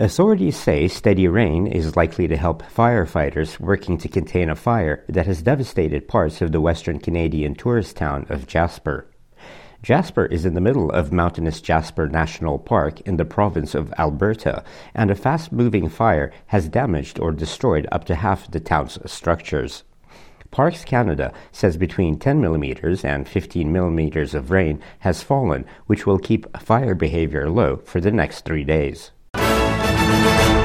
Authorities say steady rain is likely to help firefighters working to contain a fire that has devastated parts of the western Canadian tourist town of Jasper. Jasper is in the middle of mountainous Jasper National Park in the province of Alberta, and a fast-moving fire has damaged or destroyed up to half the town's structures. Parks Canada says between 10 millimeters and 15 millimeters of rain has fallen, which will keep fire behavior low for the next 3 days.